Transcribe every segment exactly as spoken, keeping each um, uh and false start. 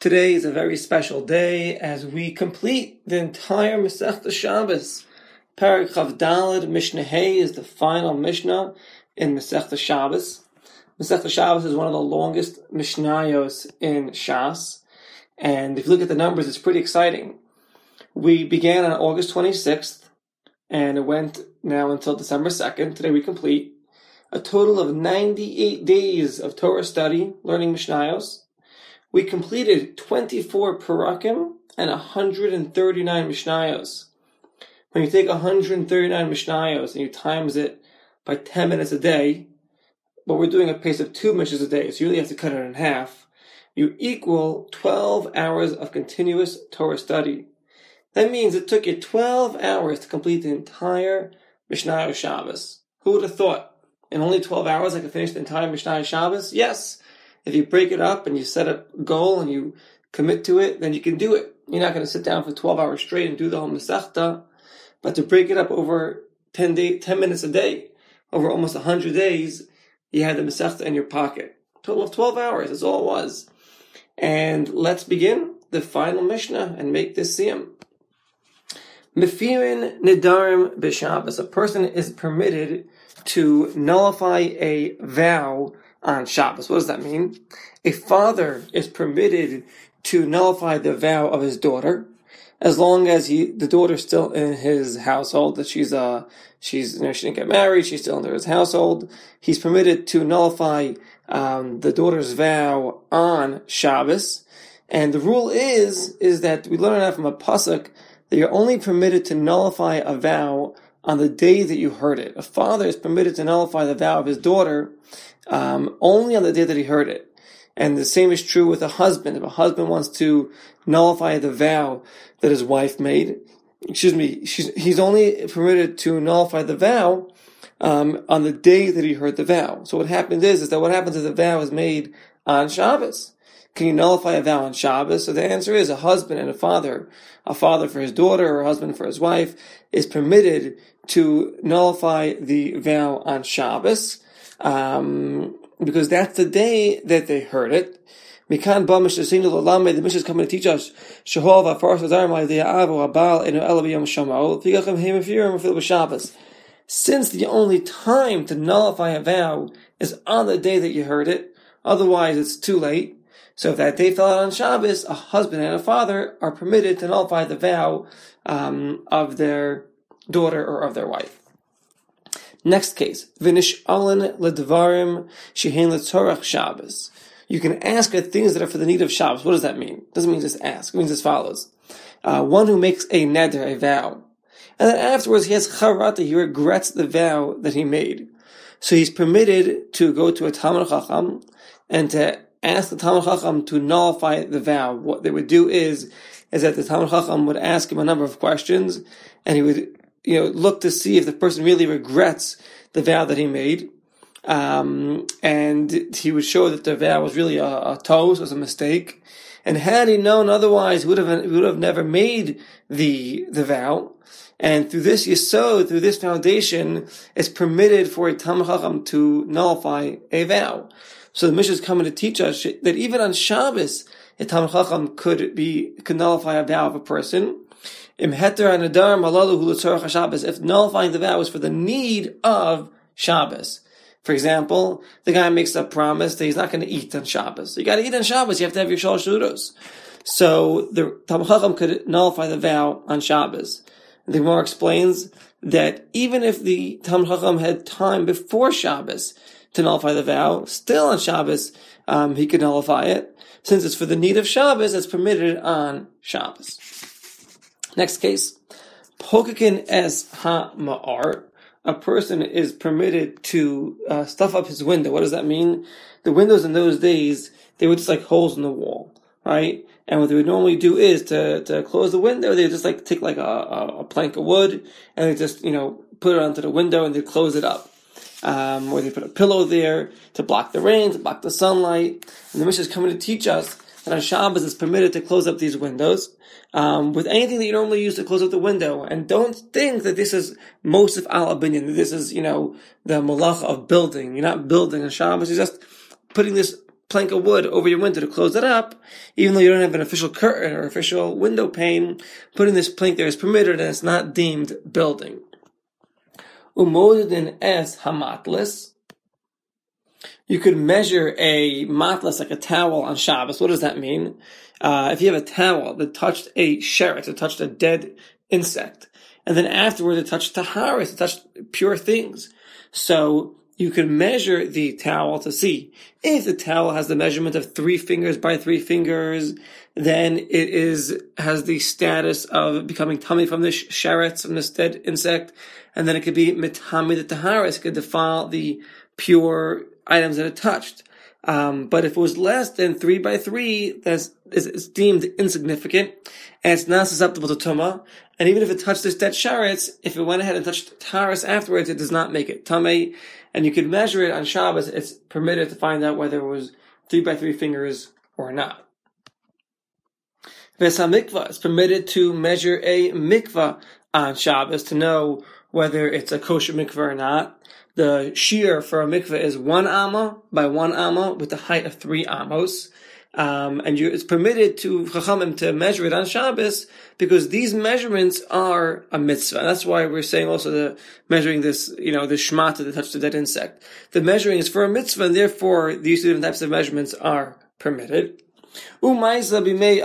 Today is a very special day as we complete the entire Masechta Shabbos. Perek Chav Daled Mishnah Hey is the final Mishnah in Masechta Shabbos. Masechta Shabbos is one of the longest Mishnayos in Shas, and if you look at the numbers, it's pretty exciting. We began on August twenty-sixth, and it went now until December second. Today we complete a total of ninety-eight days of Torah study, learning Mishnayos. We completed twenty-four Parakim and one hundred thirty-nine Mishnayos. When you take one hundred thirty-nine Mishnayos and you times it by ten minutes a day, but we're doing a pace of two Mishnayos a day, so you really have to cut it in half, you equal twelve hours of continuous Torah study. That means it took you twelve hours to complete the entire Mishnayos Shabbos. Who would have thought? In only twelve hours I could finish the entire Mishnayos Shabbos? Yes. If you break it up and you set a goal and you commit to it, then you can do it. You're not going to sit down for twelve hours straight and do the whole Masechta, but to break it up over ten, day, ten minutes a day, over almost one hundred days, you had the Masechta in your pocket. Total of twelve hours, that's all it was. And let's begin the final Mishnah and make this siyum. Mefirin Nidarim B'Shabbos. A person is permitted to nullify a vow on Shabbos. What does that mean? A father is permitted to nullify the vow of his daughter as long as he, the daughter's still in his household, that she's, uh, she's, you know, she didn't get married, she's still under his household. He's permitted to nullify, um, the daughter's vow on Shabbos. And the rule is, is that we learn that from a pasuk that you're only permitted to nullify a vow on the day that you heard it. A father is permitted to nullify the vow of his daughter um, only on the day that he heard it. And the same is true with a husband. If a husband wants to nullify the vow that his wife made, excuse me, she's, he's only permitted to nullify the vow um, on the day that he heard the vow. So what happens is, is that what happens if the vow is made on Shabbos? Can you nullify a vow on Shabbos? So the answer is a husband and a father, a father for his daughter or a husband for his wife, is permitted to nullify the vow on Shabbos, um, because that's the day that they heard it. Mikan ba Mishnah the Mishnah is coming to teach us, Shehov Afar Sazar Ma'idei Avo Abal Enu Ela B'Yom Shamo, Tigachem Heim Efirim Fil B'Shabbos. Since the only time to nullify a vow is on the day that you heard it, otherwise it's too late. So if that day fell out on Shabbos, a husband and a father are permitted to nullify the vow um, of their daughter or of their wife. Next case, Vinish Alin Ledvarim Shehein Letzorach Shabbos. You can ask at things that are for the need of Shabbos. What does that mean? It doesn't mean just ask. It means as follows. Uh, one who makes a neder, a vow, and then afterwards he has charata, he regrets the vow that he made. So he's permitted to go to a Talmid Chacham and to ask the Talmid Chacham to nullify the vow. What they would do is, is that the Talmid Chacham would ask him a number of questions, and he would, you know, look to see if the person really regrets the vow that he made. Um, and he would show that the vow was really a, a toast, was a mistake. And had he known otherwise, he would have, he would have never made the, the vow. And through this yesod, through this foundation, it's permitted for a Talmid Chacham to nullify a vow. So the Mishnah is coming to teach us that even on Shabbos, a Talmid Chacham could be, could nullify a vow of a person. If nullifying the vow is for the need of Shabbos. For example, the guy makes a promise that he's not going to eat on Shabbos. You got to eat on Shabbos. You have to have your shalosh seudos. So the Talmid Chacham could nullify the vow on Shabbos. The Gemara explains that even if the Talmid Chacham had time before Shabbos to nullify the vow, still on Shabbos um, he could nullify it. Since it's for the need of Shabbos, it's permitted on Shabbos. Next case, Pokakin es ha-ma'ar. A person is permitted to uh, stuff up his window. What does that mean? The windows in those days, they were just like holes in the wall, right? And what they would normally do is to, to close the window, they would just like take like a, a, a plank of wood and they just, you know, put it onto the window and they close it up. Um, or they put a pillow there to block the rain, to block the sunlight. And the Mishnah is coming to teach us that on Shabbos it's permitted to close up these windows um, with anything that you normally use to close up the window. And don't think that this is Mosif al Abinyan, that this is, you know, the malach of building. You're not building on Shabbos, you're just putting this plank of wood over your window to close it up, even though you don't have an official curtain or official window pane, putting this plank there is permitted and it's not deemed building. Umodin es hamatlis. You could measure a matlas, like a towel, on Shabbos. What does that mean? Uh, if you have a towel that touched a sheretz, it touched a dead insect, and then afterwards it touched taharis, it touched pure things. So you can measure the towel to see if the towel has the measurement of three fingers by three fingers, then it is has the status of becoming tummy from this sheretz, from this dead insect, and then it could be mitami the taharis, could defile the pure items that it touched. Um, but if it was less than three by three, that's is, is deemed insignificant, and it's not susceptible to tumah. And even if it touched this dead sheretz, if it went ahead and touched taharis afterwards, it does not make it tamei. And you could measure it on Shabbos. It's permitted to find out whether it was three by three fingers or not. Ves hamikvah, it's permitted to measure a mikvah on Shabbos to know whether it's a kosher mikvah or not. The shear for a mikveh is one amma by one amma with the height of three amos. Um, and you, it's permitted to Chachamim to measure it on Shabbos because these measurements are a mitzvah. And that's why we're saying also the measuring this, you know, the shmata that touched the dead insect. The measuring is for a mitzvah, and therefore these different types of measurements are permitted. There was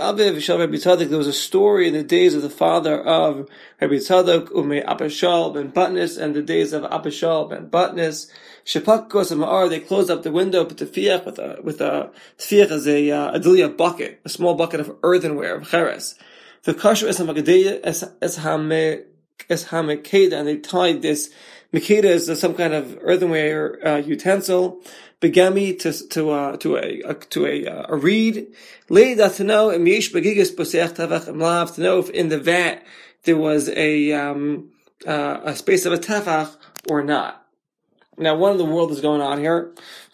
a story in the days of the father of Rabbi Tzadok, Umei Apashal ben Batnis, and the days of Apashal ben Batnis. Shepakos and Ma'ar, they closed up the window, put the fiach with a, with a, fiach as a, uh, a dilia bucket, a small bucket of earthenware, of cheres. The kasher es hamagedeya es hame, es hamekeda, and they tied this, mekeda is some kind of earthenware, uh, utensil, begami to to uh, to a, a to a uh, a reed. Leida to know im yesh begigas poseach tavach imlav, to know if in the vat there was a um uh, a space of a tefach or not. Now, what in the world is going on here?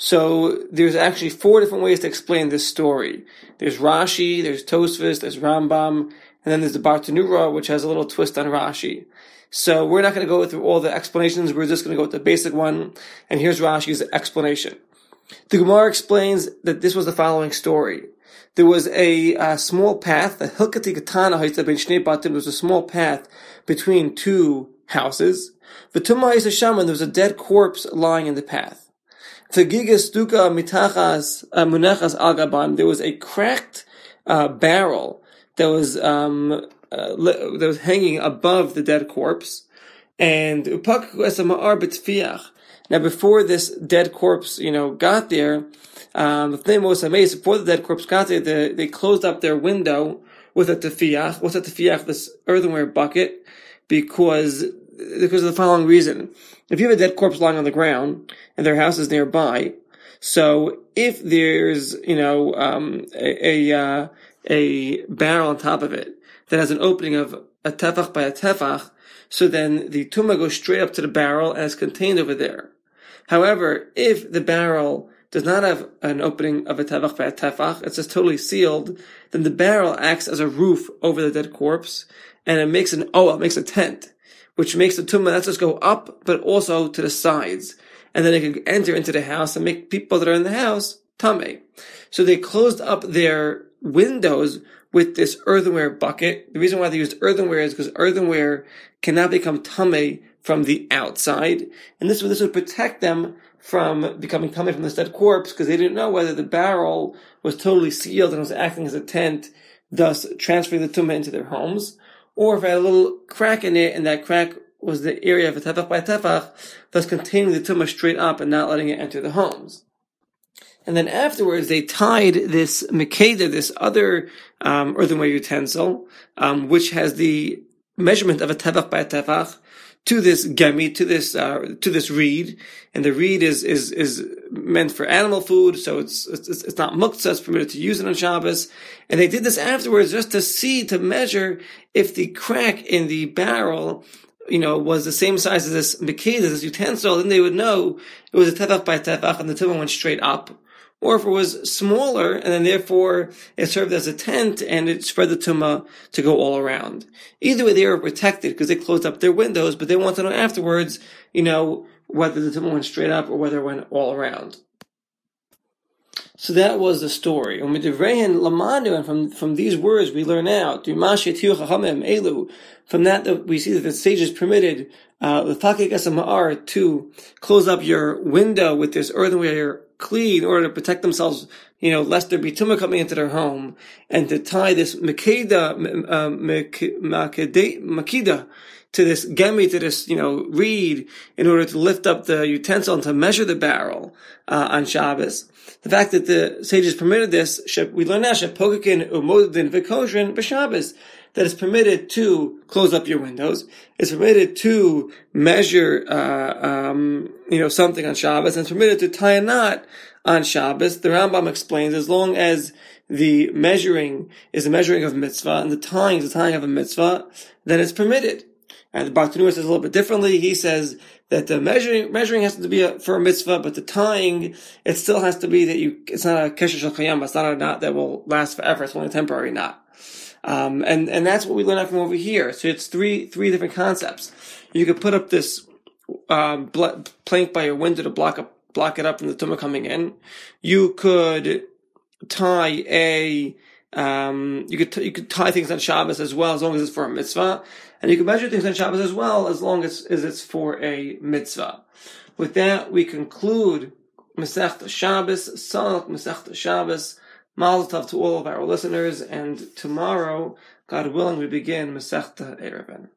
So there's actually four different ways to explain this story. There's Rashi, there's Tosfos, there's Rambam, and then there's the Bartanura, which has a little twist on Rashi. So we're not going to go through all the explanations. We're just going to go with the basic one. And here's Rashi's explanation. The Gemara explains that this was the following story. There was a, a small path, a hilkati katana haita ben shnei batim. There was a small path between two houses. V'tumah haisa shaman, there was a dead corpse lying in the path. Tagigas duka mitachas munachas al gaban. There was a cracked uh, barrel that was um, uh, that was hanging above the dead corpse, and upak esamar b'tfiach. Now, before this dead corpse, you know, got there, um, before the dead corpse got there, they, they closed up their window with a tefiach. What's a tefiach? This earthenware bucket, because because of the following reason: if you have a dead corpse lying on the ground and their house is nearby, so if there's, you know, um, a a, uh, a barrel on top of it that has an opening of a tefach by a tefach, so then the tumah goes straight up to the barrel and is contained over there. However, if the barrel does not have an opening of a tefach by a tefach, it's just totally sealed, then the barrel acts as a roof over the dead corpse, and it makes an oh, it makes a tent, which makes the tumah not just go up, but also to the sides, and then it can enter into the house and make people that are in the house tamei. So they closed up their windows with this earthenware bucket. The reason why they used earthenware is because earthenware cannot become tamei from the outside, and this would this would protect them from becoming tamei from this dead corpse, because they didn't know whether the barrel was totally sealed and was acting as a tent, thus transferring the tumah into their homes, or if it had a little crack in it, and that crack was the area of a tefach by tefach, thus containing the tumah straight up and not letting it enter the homes. And then afterwards, they tied this mekeda, this other um, earthenware utensil, um, which has the measurement of a tefach by a tefach, to this gemi, to this uh, to this reed, and the reed is is is meant for animal food, so it's it's, it's not muktzah, it's permitted to use it on Shabbos. And they did this afterwards just to see, to measure if the crack in the barrel, you know, was the same size as this mekeda, this utensil, then they would know it was a tefach by a tefach, and the tumah went straight up. Or if it was smaller, and then therefore it served as a tent, and it spread the tumah to go all around. Either way, they were protected because they closed up their windows, but they want to know afterwards, you know, whether the tumah went straight up or whether it went all around. So that was the story. And from from these words we learn out. From that, that we see that the sage is permitted uh, to close up your window with this earthenware kli in order to protect themselves, you know, lest there be tumah coming into their home, and to tie this makeda, uh, makeda to this gemi, to this, you know, reed, in order to lift up the utensil and to measure the barrel uh, on Shabbos. The fact that the sages permitted this, we learn now, shepokakin umodin v'koshin b'Shabbos, that it's permitted to close up your windows, it's permitted to measure, uh, um, you know, something on Shabbos, and it's permitted to tie a knot on Shabbos. The Rambam explains, as long as the measuring is the measuring of mitzvah, and the tying is the tying of a mitzvah, then it's permitted. And the Bartanura says a little bit differently. He says that the measuring measuring has to be a, for a mitzvah, but the tying, it still has to be that you, it's not a kesher shel kayama, it's not a knot that will last forever, it's only a temporary knot. Um, and, and that's what we learn out from over here. So it's three, three different concepts. You could put up this, um, bl- plank by your window to block up, block it up from the tumah coming in. You could tie a, um, you could, t- you could tie things on Shabbos as well, as long as it's for a mitzvah. And you can measure things on Shabbos as well, as long as, as it's for a mitzvah. With that, we conclude Masechta Shabbos, Salach Masechta Shabbos. Mazel tov to all of our listeners, and tomorrow, God willing, we begin Masechta Eruvin.